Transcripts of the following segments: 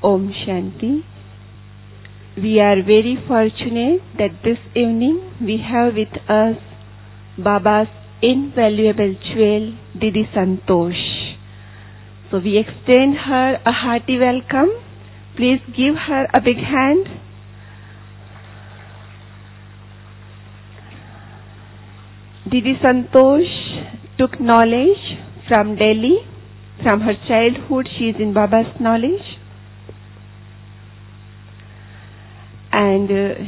Om Shanti. We are very fortunate that this evening we have with us Baba's invaluable jewel, Didi Santosh. So we extend her a hearty welcome. Please give her a big hand. Didi Santosh took knowledge from Delhi. From her childhood she is in Baba's knowledge. And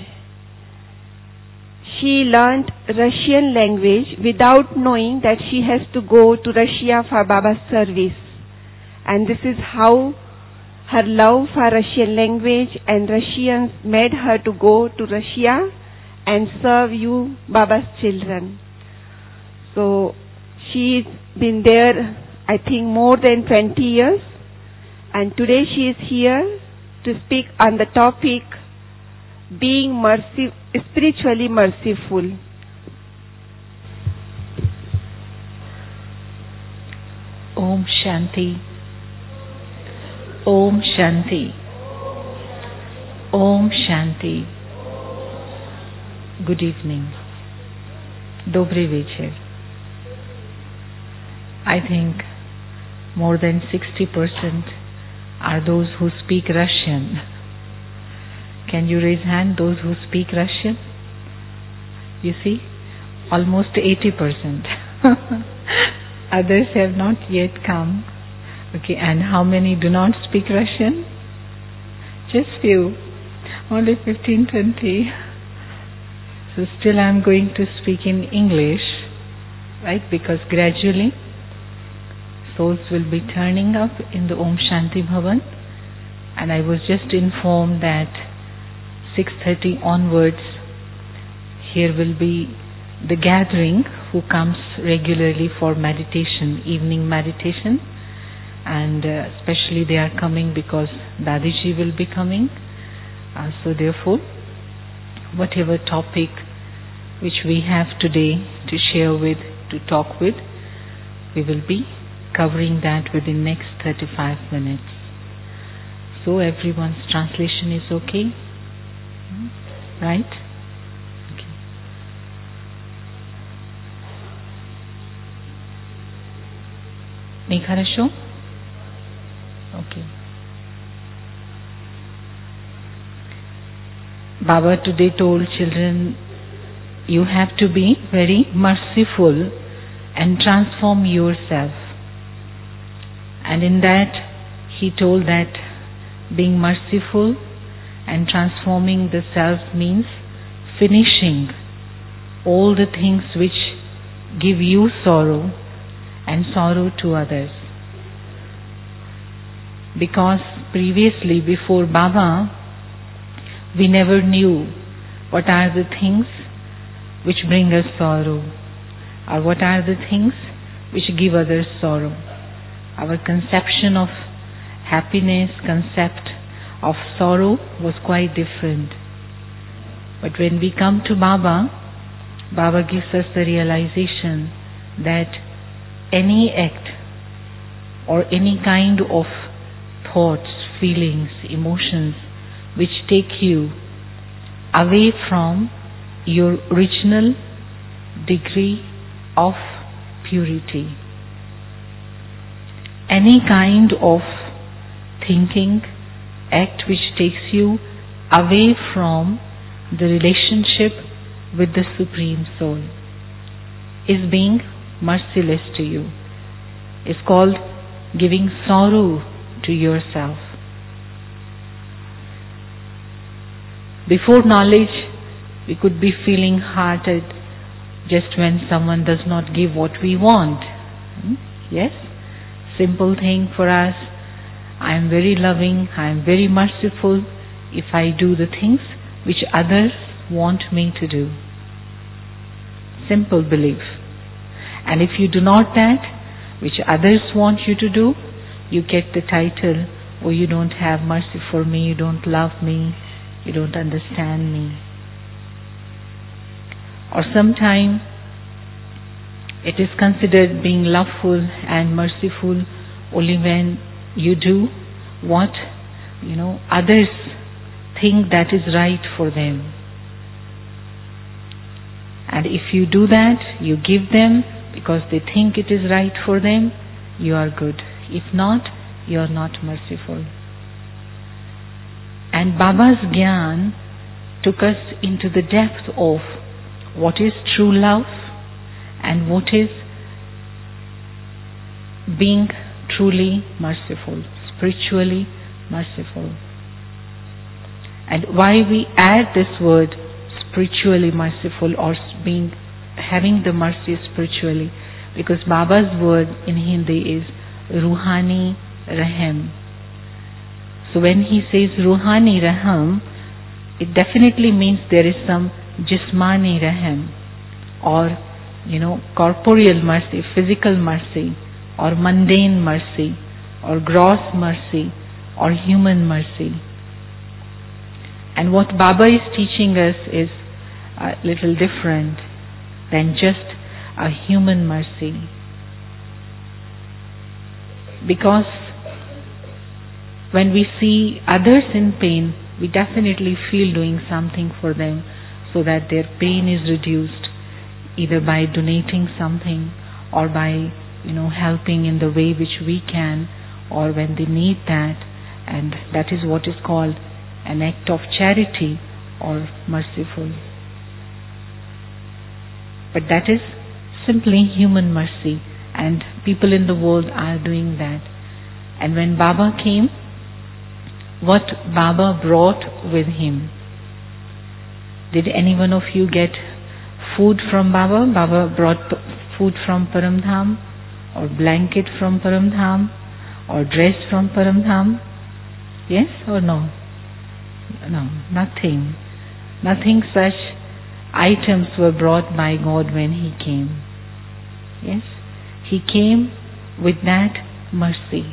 she learnt Russian language without knowing that she has to go to Russia for Baba's service. And this is how her love for Russian language and Russians made her to go to Russia and serve you, Baba's children. So she's been there, I think, more than 20 years. And today she is here to speak on the topic being spiritually merciful. Om Shanti. Om Shanti. Om Shanti. Good evening. Dobry večer. I think more than 60% are those who speak Russian. Can you raise hand, those who speak Russian? You see, almost 80%. Others have not yet come. Okay, and how many do not speak Russian? Just few, only 15-20. So still I am going to speak in English, right? Because gradually souls will be turning up in the Om Shanti Bhavan, and I was just informed that 6:30 onwards here will be the gathering who comes regularly for meditation, evening meditation, and especially they are coming because Dadiji will be coming. So therefore, whatever topic which we have today to share with, to talk with, we will be covering that within next 35 minutes. So everyone's translation is okay? Right? Okay. Нехорошо? Okay. Baba today told children, you have to be very merciful and transform yourself. And in that, he told that being merciful and transforming the self means finishing all the things which give you sorrow and sorrow to others. Because previously, before Baba, we never knew what are the things which bring us sorrow, or what are the things which give others sorrow. Our conception of happiness, concept of sorrow was quite different. But when we come to Baba, Baba gives us the realization that any act or any kind of thoughts, feelings, emotions which take you away from your original degree of purity, any kind of thinking, act which takes you away from the relationship with the Supreme Soul, is being merciless to you. It's called giving sorrow to yourself. Before knowledge, we could be feeling hearted just when someone does not give what we want. Yes? Simple thing for us. I am very loving, I am very merciful if I do the things which others want me to do. Simple belief. And if you do not that which others want you to do, you get the title, oh, you don't have mercy for me, you don't love me, you don't understand me. Or sometime it is considered being loveful and merciful only when you do what others think that is right for them. And if you do that, you give them because they think it is right for them, you are good. If not, you are not merciful. And Baba's Gyan took us into the depth of what is true love and what is being truly merciful, spiritually merciful. And why we add this word spiritually merciful or having the mercy spiritually, because Baba's word in Hindi is Ruhani Rahim. So when he says Ruhani Rahim, it definitely means there is some Jismani Rahim, or corporeal mercy, physical mercy, or mundane mercy, or gross mercy, or human mercy. And what Baba is teaching us is a little different than just a human mercy. Because when we see others in pain, we definitely feel doing something for them so that their pain is reduced, either by donating something or by helping in the way which we can, or when they need that. And that is what is called an act of charity or merciful. But that is simply human mercy, and people in the world are doing that. And when Baba came, what Baba brought with him? Did any one of you get food from Baba? Baba brought food from Paramdham, or blanket from Paramdham, or dress from Paramdham? Yes or no? No, nothing. Nothing such items were brought by God when He came. Yes? He came with that mercy.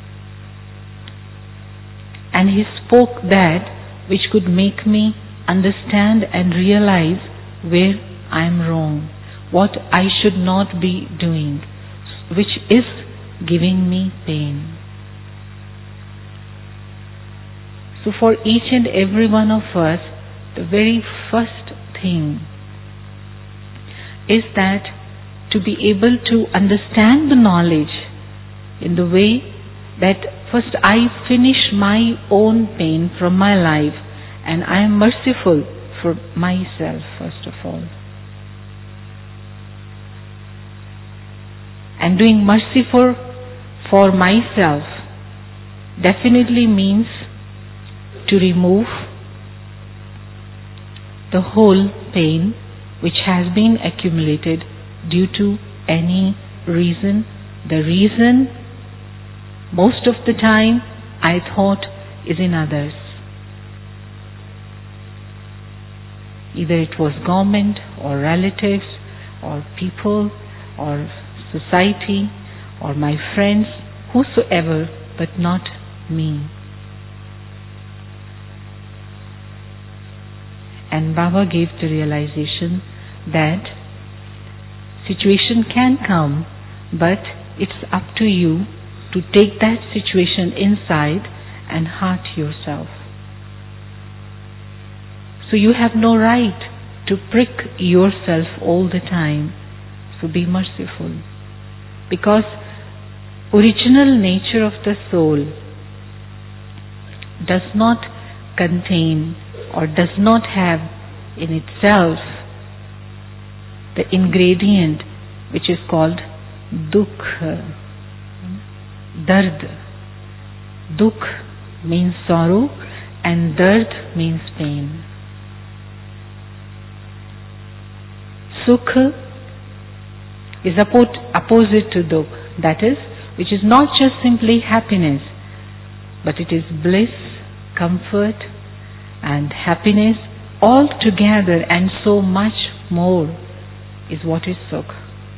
And He spoke that which could make me understand and realize where I am wrong, what I should not be doing, which is giving me pain. So for each and every one of us, the very first thing is that to be able to understand the knowledge in the way that first I finish my own pain from my life, and I am merciful for myself first of all. And doing mercy for myself definitely means to remove the whole pain which has been accumulated due to any reason. The reason most of the time I thought is in others. Either it was government or relatives or people or society or my friends, whosoever, but not me. And Baba gave the realization that situation can come, but it's up to you to take that situation inside and hurt yourself. So you have no right to prick yourself all the time. So be merciful. Because original nature of the soul does not contain or does not have in itself the ingredient which is called dukh, dard. Dukh means sorrow and dard means pain. Sukh is opposite to dukh, that is, which is not just simply happiness, but it is bliss, comfort, and happiness all together, and so much more is what is Sukh.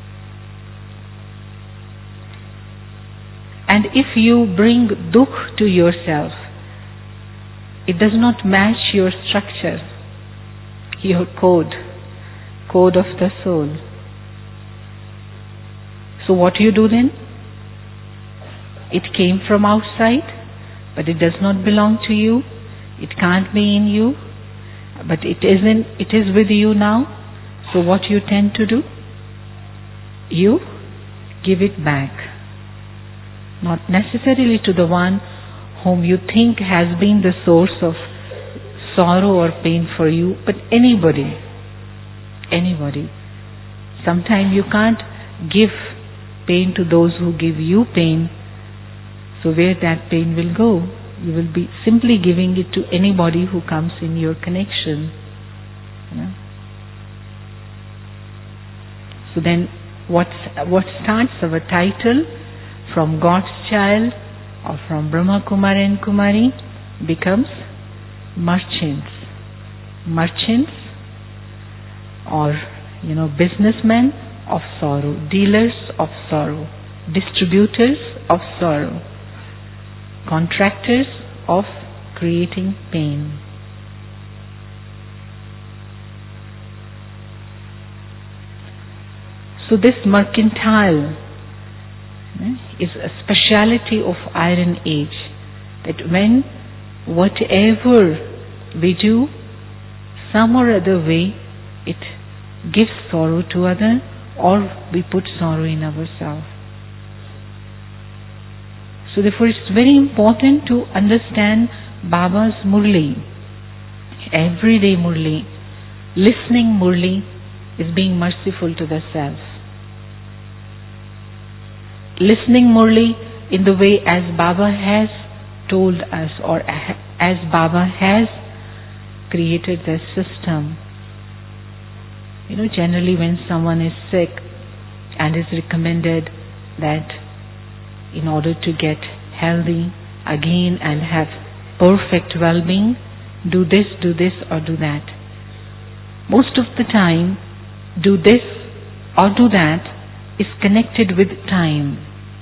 And if you bring Dukh to yourself, it does not match your structure, your code of the soul. So what do you do then? It came from outside, but it does not belong to you. It can't be in you, but it is with you now. So what you tend to do? You give it back. Not necessarily to the one whom you think has been the source of sorrow or pain for you, but anybody. Anybody. Sometimes you can't give pain to those who give you pain, so where that pain will go? You will be simply giving it to anybody who comes in your connection. You know? So then what starts our title from God's child or from Brahma Kumari and Kumari becomes merchants. Merchants or businessmen of sorrow, dealers of sorrow, distributors of sorrow, contractors of creating pain. So this mercantile is a speciality of Iron Age, that when whatever we do, some or other way, it gives sorrow to others, or we put sorrow in ourselves. So therefore it's very important to understand Baba's Murli. Everyday Murli, listening Murli is being merciful to the self. Listening Murli in the way as Baba has told us, or as Baba has created the system. Generally when someone is sick and is recommended that in order to get healthy again and have perfect well-being, do this or do that. Most of the time, do this or do that is connected with time.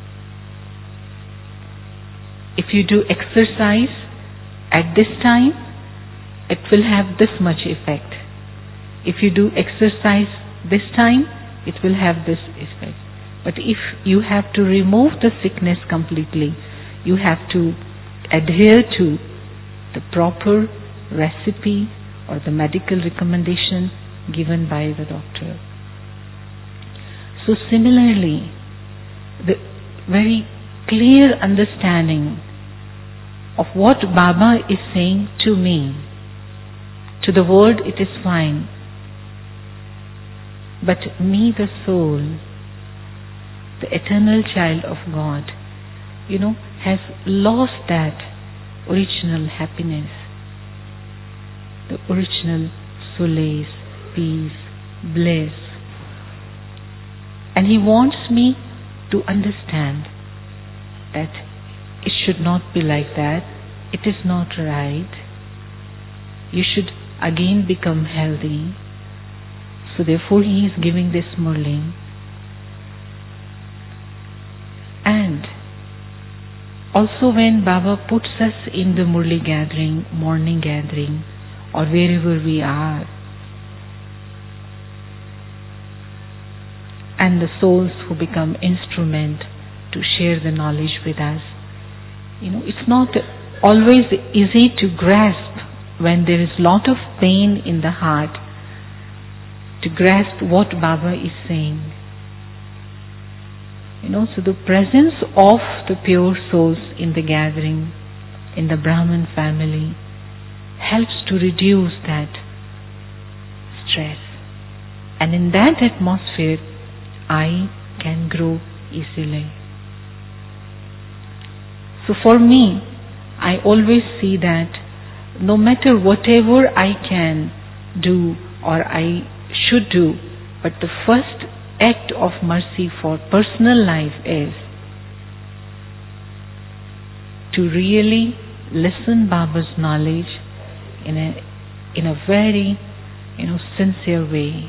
If you do exercise at this time, it will have this much effect. If you do exercise this time, it will have this effect. But if you have to remove the sickness completely, you have to adhere to the proper recipe or the medical recommendation given by the doctor. So similarly, the very clear understanding of what Baba is saying to me, to the world it is fine, but me, the soul, the eternal child of God, has lost that original happiness, the original solace, peace, bliss. And he wants me to understand that it should not be like that. It is not right. You should again become healthy. So therefore he is giving this Murli. And also when Baba puts us in the Murli gathering, morning gathering, or wherever we are, and the souls who become instrument to share the knowledge with us, it's not always easy to grasp when there is lot of pain in the heart, to grasp what Baba is saying. So the presence of the pure souls in the gathering, in the Brahman family, helps to reduce that stress. And in that atmosphere, I can grow easily. So for me, I always see that no matter whatever I can do or I should do, but the first act of mercy for personal life is to really listen Baba's knowledge in a very sincere way,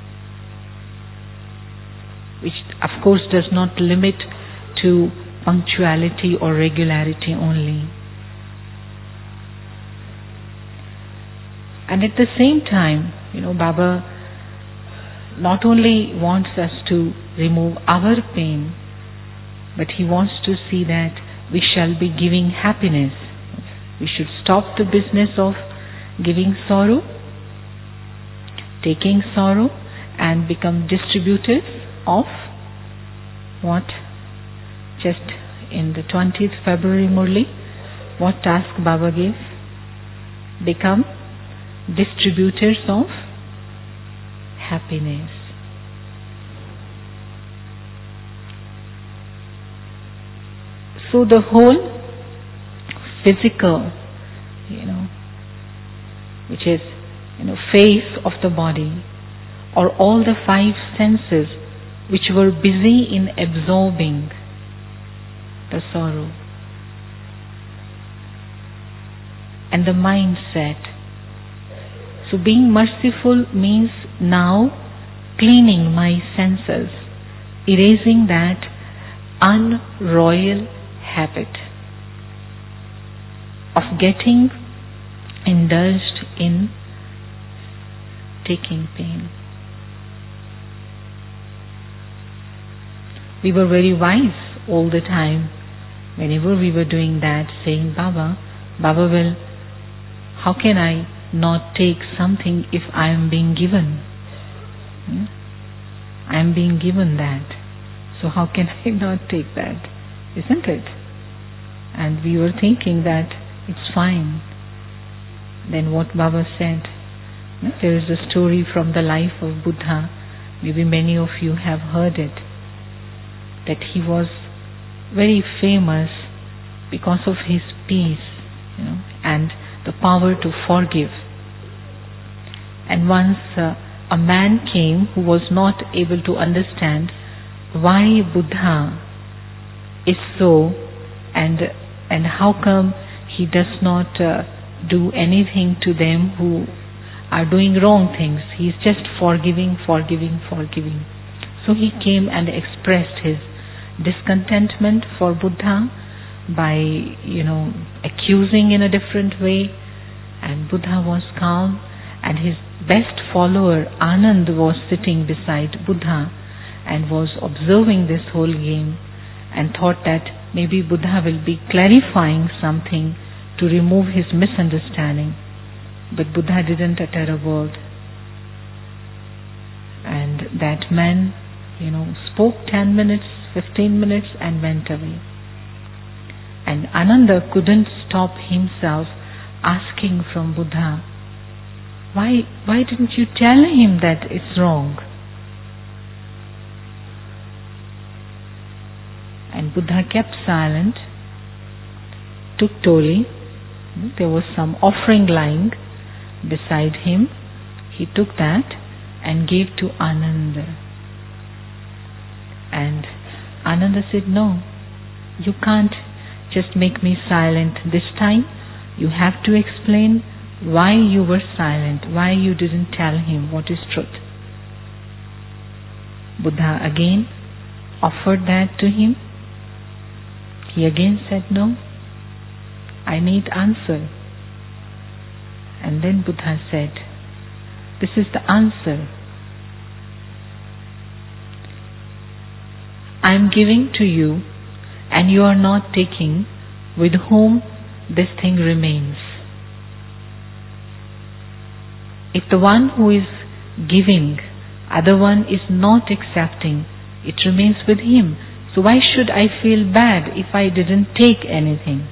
which of course does not limit to punctuality or regularity only. And at the same time, Baba not only wants us to remove our pain, but he wants to see that we shall be giving happiness We should stop the business of giving sorrow, taking sorrow, and become distributors of what? Just in the 20th February Murli, what task Baba gave? Become distributors of happiness. So the whole physical, which is, face of the body, or all the five senses which were busy in absorbing the sorrow, and the mindset. So being merciful means now cleaning my senses, erasing that unroyal habit of getting indulged in taking pain. We were very wise all the time whenever we were doing that, saying, Baba will, how can I not take something if I am being given? I am being given that. So how can I not take that? Isn't it? And we were thinking that it's fine. Then what Baba said, there is a story from the life of Buddha, maybe many of you have heard it, that he was very famous because of his peace, and the power to forgive. And once a man came who was not able to understand why Buddha is so, and how come he does not do anything to them who are doing wrong things. He is just forgiving. So he came and expressed his discontentment for Buddha by, accusing in a different way, and Buddha was calm, and his best follower Anand was sitting beside Buddha and was observing this whole game and thought that maybe Buddha will be clarifying something to remove his misunderstanding. But Buddha didn't utter a word. And that man, spoke 10 minutes, 15 minutes and went away. And Ananda couldn't stop himself asking from Buddha, why didn't you tell him that it's wrong? And Buddha kept silent, took Toli. There was some offering lying beside him. He took that and gave to Ananda. And Ananda said, no, you can't just make me silent this time. You have to explain why you were silent, why you didn't tell him what is truth. Buddha again offered that to him. He again said, no, I need answer. And then Buddha said, this is the answer. I am giving to you and you are not taking, with whom this thing remains. If the one who is giving, other one is not accepting, it remains with him. So why should I feel bad if I didn't take anything?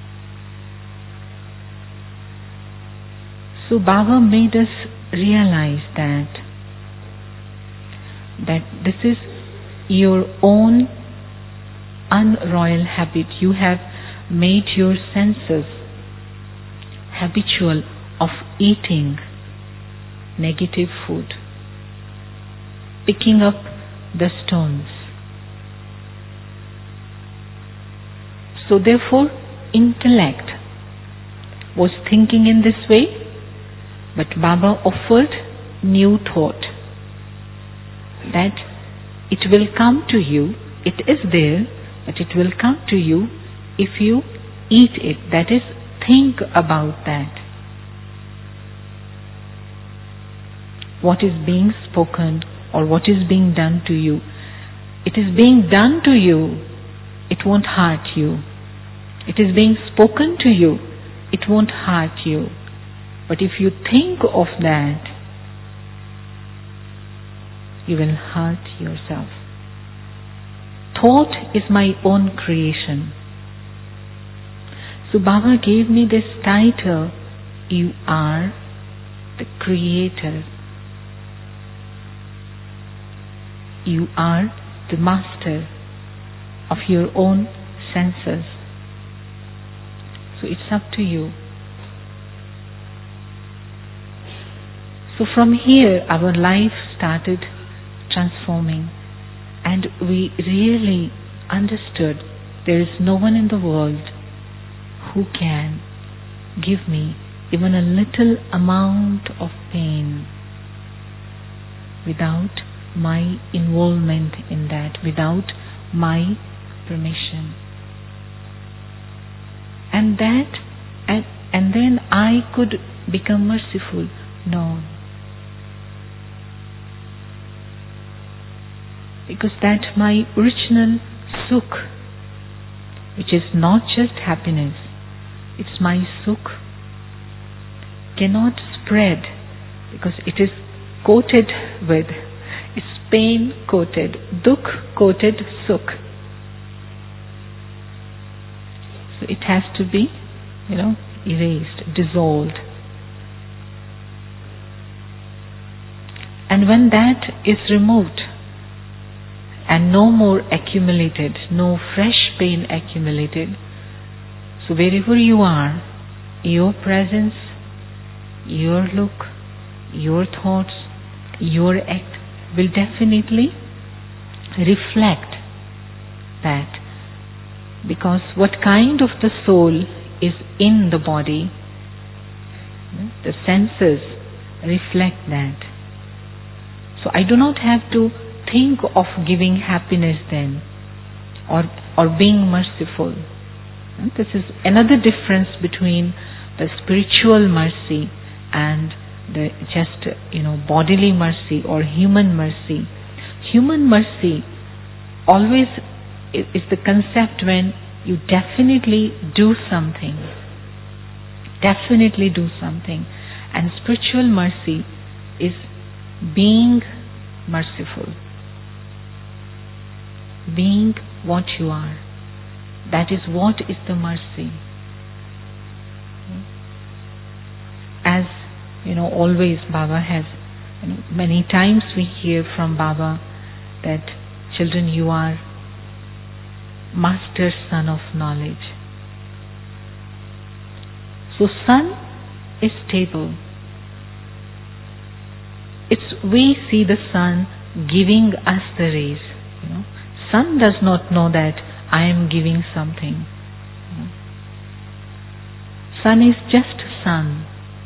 So Baba made us realize that this is your own unroyal habit. You have made your senses habitual of eating negative food, picking up the stones. So therefore, intellect was thinking in this way, but Baba offered new thought that it will come to you, it is there, but it will come to you if you eat it. That is, think about that. What is being spoken or what is being done to you. It is being done to you, it won't hurt you. It is being spoken to you, it won't hurt you. But if you think of that, you will hurt yourself. Thought is my own creation. So Baba gave me this title, you are the creator. You are the master of your own senses. So it's up to you. So from here our life started transforming, and we really understood there is no one in the world who can give me even a little amount of pain without my involvement in that, without my permission. And then I could become merciful. No. Because that my original sukh, which is not just happiness, it's my sukh, cannot spread because it is coated with, it's pain coated, dukh coated sukh. So it has to be, erased, dissolved. And when that is removed and no more accumulated, no fresh pain accumulated, so wherever you are, your presence, your look, your thoughts, your act will definitely reflect that. Because what kind of the soul is in the body, the senses reflect that. So I do not have to think of giving happiness then, or being merciful. This is another difference between the spiritual mercy and the just bodily mercy or human mercy. Human mercy always is the concept when you definitely do something. Definitely do something. And spiritual mercy is being merciful. Being what you are. That is what is the mercy. As always Baba has, many times we hear from Baba that children, you are master sun of knowledge. So sun is stable. We see the sun giving us the rays. Sun does not know that I am giving something. Sun is just sun.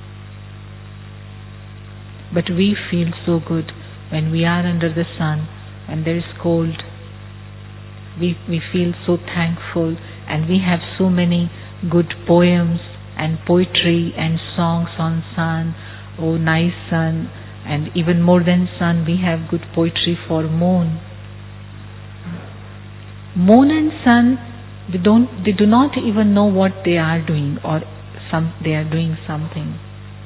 But we feel so good when we are under the sun, when there is cold. We feel so thankful, and we have so many good poems and poetry and songs on sun. Oh, nice sun. And even more than sun, we have good poetry for moon. Moon and sun, they do not even know what they are doing, or they are doing something.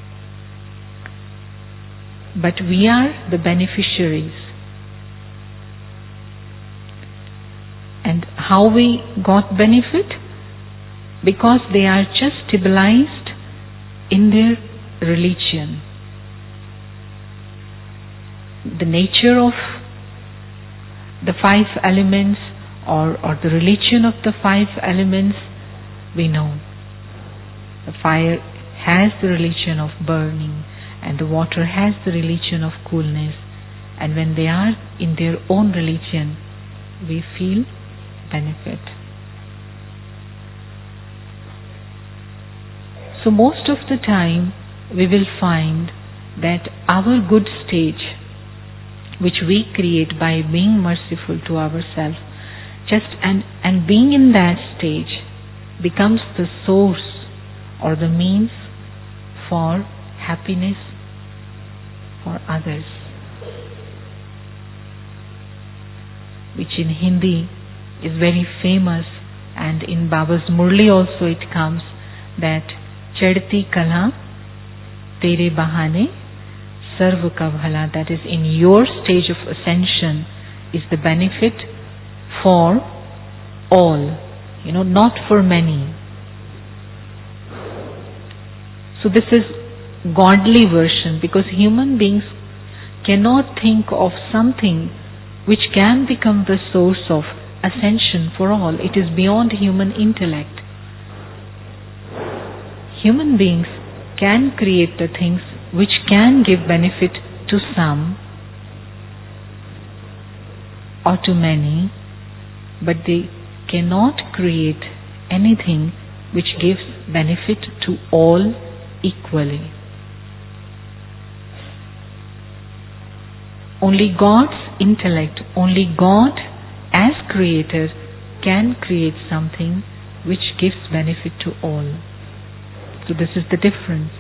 But we are the beneficiaries. And how we got benefit? Because they are just stabilized in their religion. The nature of the 5 elements or the religion of the 5 elements, we know. The fire has the religion of burning, and the water has the religion of coolness. And when they are in their own religion, we feel benefit. So most of the time we will find that our good stage, which we create by being merciful to ourselves, and being in that stage becomes the source or the means for happiness for others, which in Hindi is very famous, and in Baba's Murli also it comes that चढ़ती कला तेरे बहाने सर्व का भला. That is, in your stage of ascension is the benefit for all, not for many. So this is godly version, because human beings cannot think of something which can become the source of ascension for all. It is beyond human intellect. Human beings can create the things which can give benefit to some or to many, but they cannot create anything which gives benefit to all equally. Only God's intellect, only God as creator can create something which gives benefit to all. So this is the difference.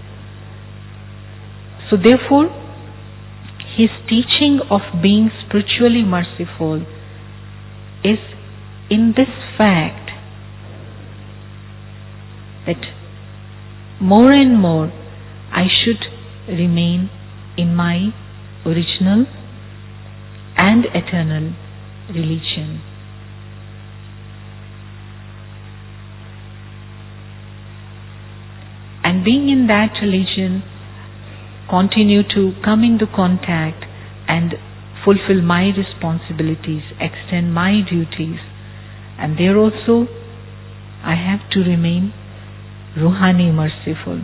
So therefore, his teaching of being spiritually merciful is in this fact that more and more I should remain in my original and eternal religion. And being in that religion, continue to come into contact and fulfill my responsibilities, extend my duties. And there also, I have to remain Ruhani merciful.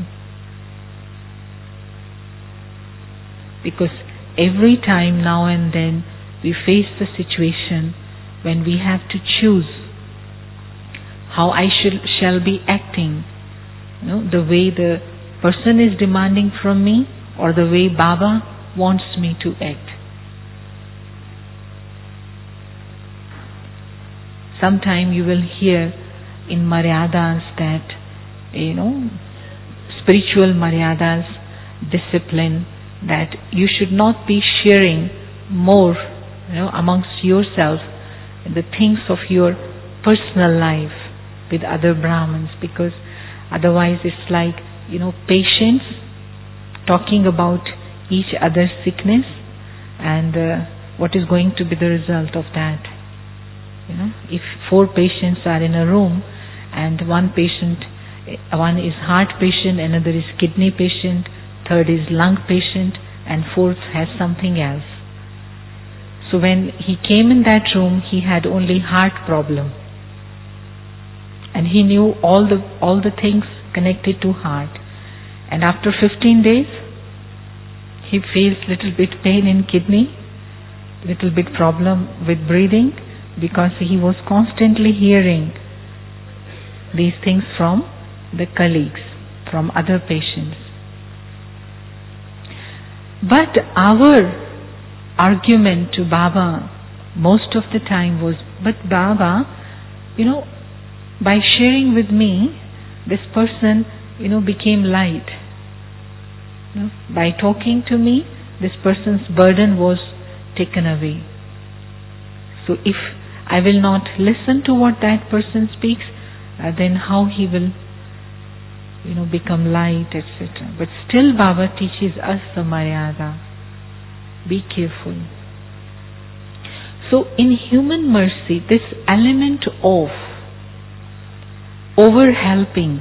Because every time, now and then, we face the situation when we have to choose how I shall be acting. The way the person is demanding from me, or the way Baba wants me to act. Sometime you will hear in Maryadas that, spiritual Maryadas, discipline, that you should not be sharing more, amongst yourself the things of your personal life with other Brahmins, because otherwise it's like, patients talking about each other's sickness, and what is going to be the result of that. If 4 patients are in a room, and one is heart patient, another is kidney patient, third is lung patient, and fourth has something else. So when he came in that room, he had only heart problem, and he knew all the things connected to heart. And after 15 days, he feels little bit pain in kidney, little bit problem with breathing, because he was constantly hearing these things from the colleagues, from other patients. But our argument to Baba most of the time was, but Baba, by sharing with me, this person, became light. By talking to me, this person's burden was taken away. So if I will not listen to what that person speaks, then how he will, become light, etc. But still Baba teaches us the Maryada. Be careful. So in human mercy, this element of overhelping,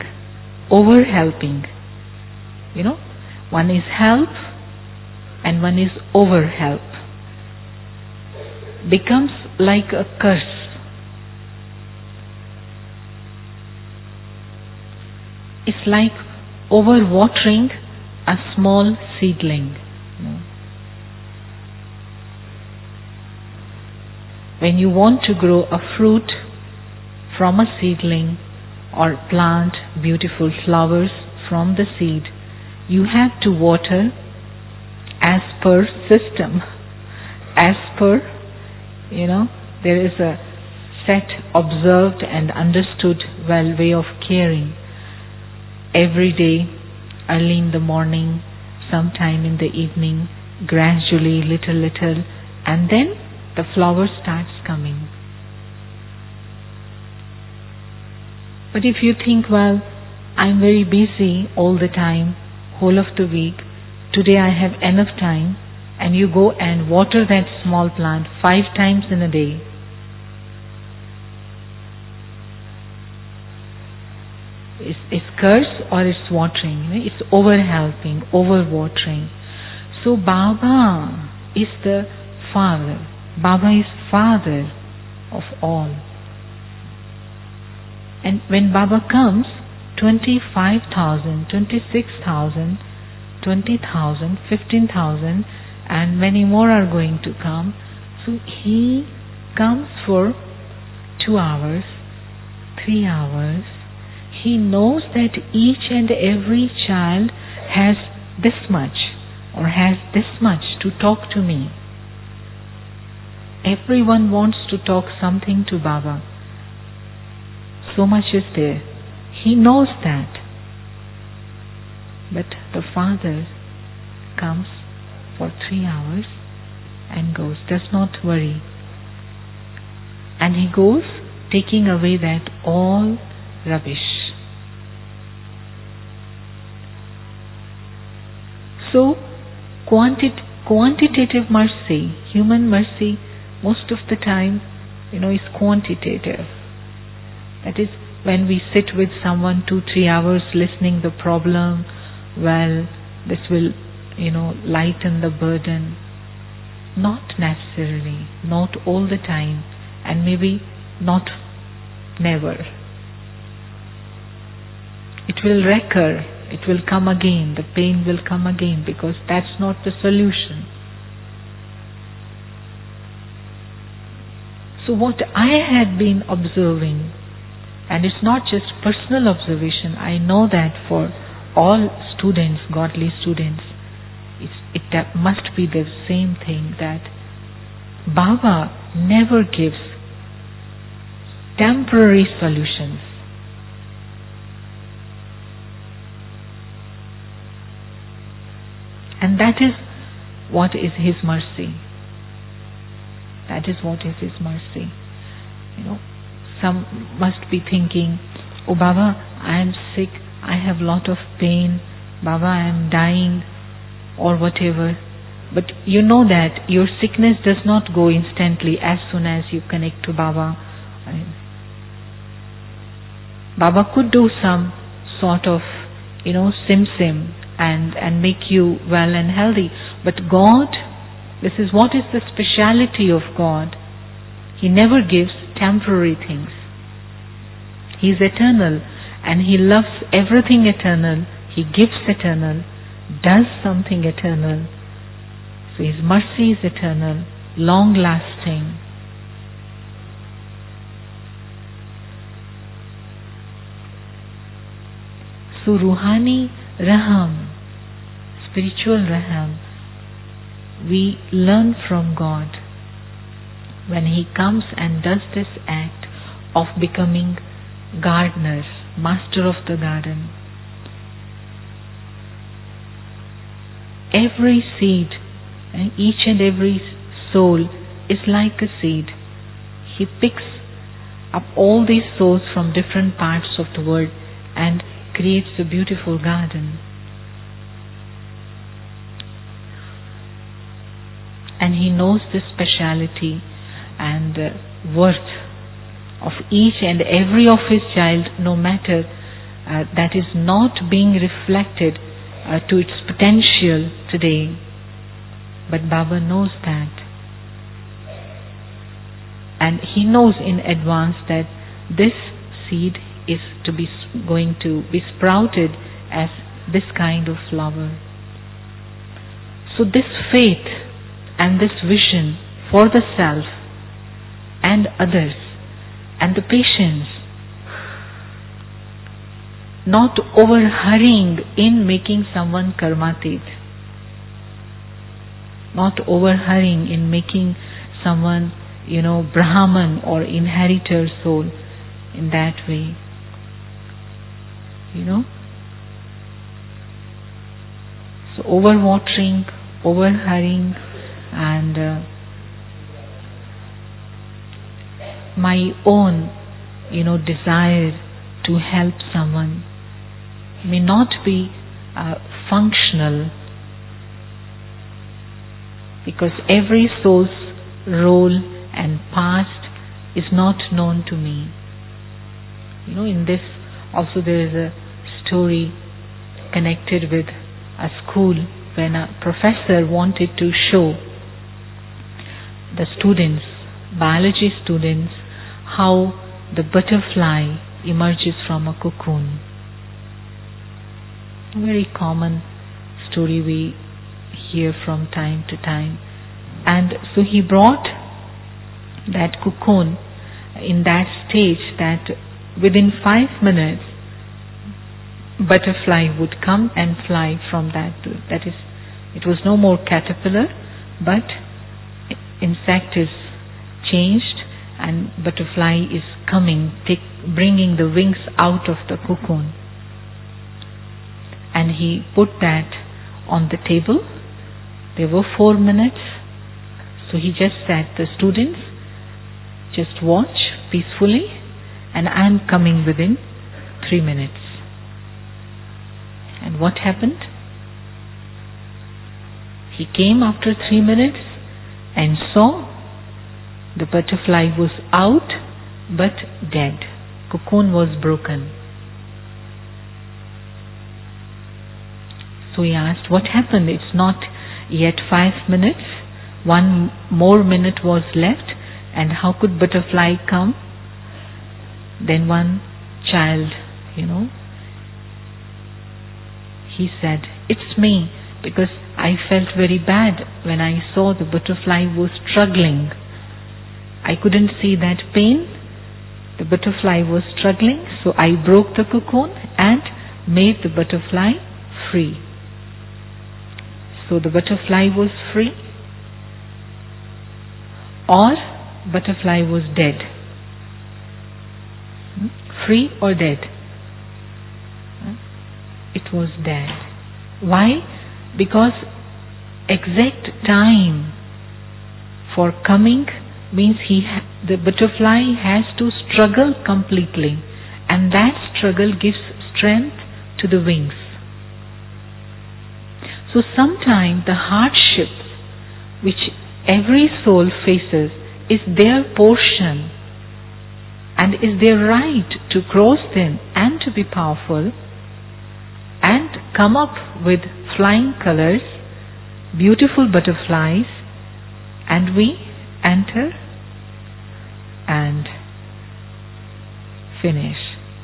one is help and one is overhelp, becomes like a curse. It's like overwatering a small seedling. When you want to grow a fruit from a seedling or plant beautiful flowers from the seed, you have to water as per system, as per, there is a set, observed and understood way of caring. Every day, early in the morning, sometime in the evening, gradually, little, and then the flower starts coming. But if you think, well, I'm very busy all the time, whole of the week. Today I have enough time, and you go and water that small plant 5 times in a day. It's curse or it's watering. It's over-helping, over-watering. So Baba is the Father. Baba is Father of all. And when Baba comes, 25,000, 26,000, 20,000, 15,000 and many more are going to come. So he comes for 2 hours, 3 hours. He knows that each and every child has this much or has this much to talk to me. Everyone wants to talk something to Baba. So much is there. He knows that. But the Father comes for 3 hours and goes, does not worry. And he goes taking away that all rubbish. So, quantitative mercy, human mercy, most of the time, is quantitative. That is, when we sit with someone 2-3 hours listening the problem, well, this will, lighten the burden. Not necessarily, not all the time, and maybe not never. It will recur, it will come again, the pain will come again, because that's not the solution. So what I had been observing, and it's not just personal observation, I know that for all students, godly students, it must be the same thing, that Baba never gives temporary solutions. And that is what is His mercy. That is what is His mercy. Some must be thinking, oh Baba, I am sick, I have lot of pain, Baba, I am dying, or whatever. But you know that your sickness does not go instantly as soon as you connect to Baba. Baba could do some sort of, sim and make you well and healthy. But God, this is what is the speciality of God. He never gives temporary things. He is eternal and He loves everything eternal. He gives eternal, does something eternal. So His mercy is eternal, long lasting. So Ruhani Raham, spiritual Raham, we learn from God when He comes and does this act of becoming gardeners, master of the garden. Every seed, each and every soul is like a seed. He picks up all these souls from different parts of the world and creates a beautiful garden. And He knows the speciality and worth of each and every of His child, no matter that is not being reflected to its potential today. But Baba knows that. And He knows in advance that this seed is going to be sprouted as this kind of flower. So this faith and this vision for the self and others and the patience, not over hurrying in making someone karmatit, not over hurrying in making someone, Brahman or inheritor soul in that way. So over-watering, over-hurrying, and my own, desire to help someone, may not be functional, because every soul's role and past is not known to me. In this also there is a story connected with a school when a professor wanted to show the students, biology students, how the butterfly emerges from a cocoon. A very common story we hear from time to time. And so he brought that cocoon in that stage that within 5 minutes butterfly would come and fly from that. That is, it was no more caterpillar, but insect is changed and butterfly is coming, bringing the wings out of the cocoon. And he put that on the table. There were 4 minutes. So he just said, the students, just watch peacefully, and I am coming within 3 minutes. And what happened? He came after 3 minutes and saw the butterfly was out but dead. Cocoon was broken. So he asked, what happened? It's not yet 5 minutes. 1 more minute was left, and how could butterfly come? Then one child, he said, it's me, because I felt very bad when I saw the butterfly was struggling. I couldn't see that pain. The butterfly was struggling, so I broke the cocoon and made the butterfly free. So the butterfly was free, or butterfly was dead. Free or dead? It was dead. Why? Because exact time for coming means the butterfly has to struggle completely, and that struggle gives strength to the wings. So sometimes the hardships which every soul faces is their portion, and is their right to cross them and to be powerful and come up with flying colors, beautiful butterflies, and we enter and finish.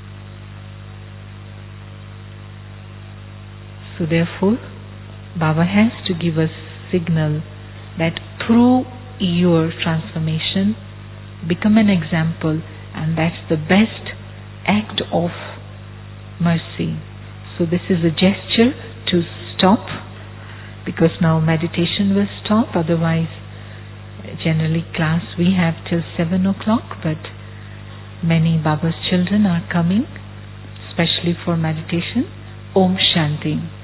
So therefore, Baba has to give us signal that through your transformation, become an example, and that's the best act of mercy. So this is a gesture to stop, because now meditation will stop. Otherwise, generally class we have till 7 o'clock, but many Baba's children are coming, especially for meditation. Om Shanti.